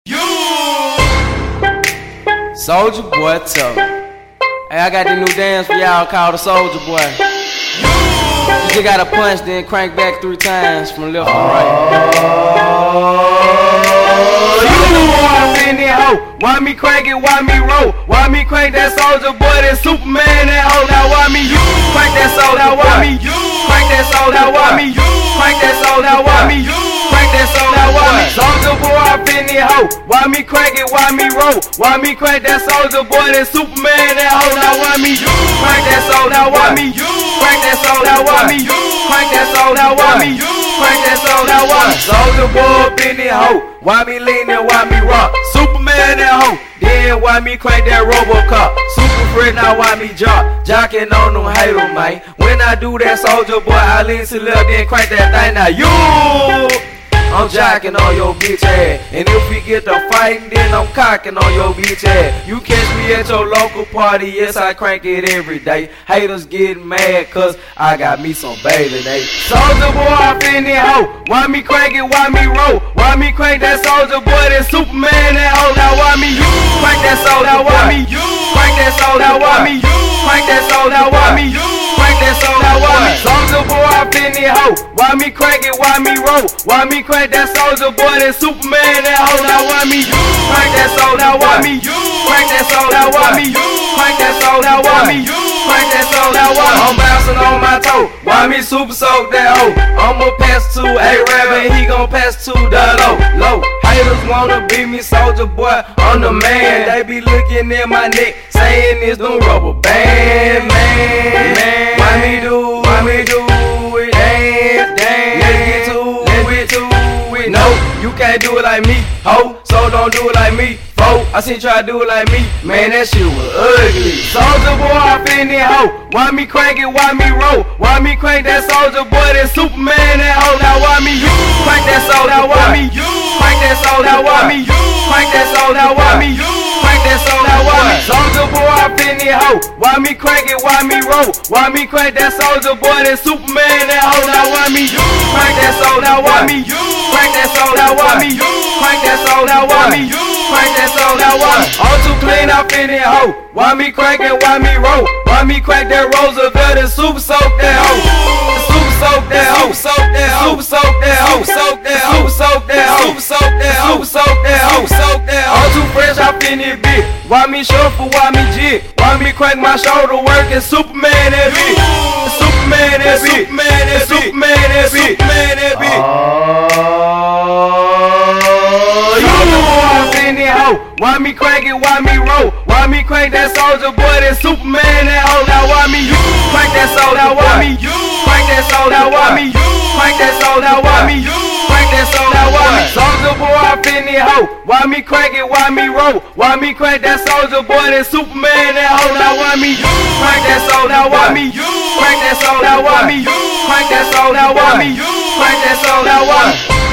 Soulja Boy tough. Hey, I got this new dance for y'all called the Soulja Boy. You just gotta punch, then crank back 3 times from left to right. Why me crank it, why me roll? Why me crank that Soulja Boy, that Superman, that hoe? Now why me you crank that soul? Now why me you crank that soul? Now why me you crank that soul? Now why me you crank that soul? Now why me Soulja Boy up in the hoe? Why me crank it, why me roll? Why me crank that Soulja Boy, that Superman, that hoe? Now why me you crank that soul? Now why me you crank that soul? Now why me you crank that soul? Now why me you crank that soul? Now why me Soulja Boy up in the hoe? Why me lean and why me rock? Superman that hoe. Then why me crank that Robocop? Super friend, now why me jocking on them haters, man. When I do that Soulja Boy, I lean to left, then crank that thing. Now I'm jocking on your bitch ass. And if we get to fighting, then I'm cocking on your bitch ass. You catch me at your local party, yes, I crank it every day. Haters getting mad cause I got me some bathing ape. Soulja Boy up in the hoe. Why me crank it, why me roll? Why me crank that Soulja Boy, that Superman, that hoe? Now why me you crank that soul? Now why me you crank that soul? Now why me you crank that soul? Now why me you crank that soul? Now why me Soulja Boy up in the hoe? Why me crank it, why me roll? Why me crank that Soulja Boy, that Superman, that hoe? Now why me you crank that soul? Now why me you crank that soul? Now why me you crank that soul? Now why me you crank that soul? Now why I'm bouncing on my toe? Why me super soak that hoe? I'ma pass to A-Rab, he gon' pass to the low. Haters wanna beat me, Soulja Boy, I'm the man. They be looking at my neck, saying it's them rubber band, man. Why me do it? Dance, let's get to it. No, you can't do it like me, ho. So don't do it like me, fo. I seen you try to do it like me, man, that shit was ugly. Soulja Boy up in the hoe. Why me crank it, why me roll? Why me crank that Soulja Boy, that Superman, that hoe? Now why me you crank that soul? Now why me you crank that soul? Now why me you crank that soul? Now why me you crank that soul? Now why me Soulja Boy up in the hoe? Why me crank it, why me roll? Why me crank that Soulja Boy, that Superman, that hoe? Now why me you crank that soul? Now why me you crank that soul? Now why me you crank that soul? Now why me you crank that soul? Now why me all too clean up in the hoe? Why me crank it, why me roll? Why me crank that Roosevelt and super soak that hoe? Super soak that hoe, super soak that hoe, super soak that hoe, super soak that hoe, super soak that hoe, soak that hoe. All too fresh up in this bitch. Why me shuffle, why me jig? Why me crank my shoulder work and Superman that bitch? Superman that bitch, Superman that bitch, Superman that bitch, Superman that bitch. Why me crank it, why me roll? Why me crank that Soulja Boy, that Superman, that hoe? Now why me you crank that soul? Now why me you crank that soul? Now why me you crank that soul? Now why me you crank that soul? Now why me Soulja Boy up in the hoe? Why me crank it, why me roll? Why me crank that Soulja Boy, that Superman, that hoe? Now why me you crank that soul? Now why me you crank that soul? Now why me you crank that soul? Now why me you crank that soul? Now why me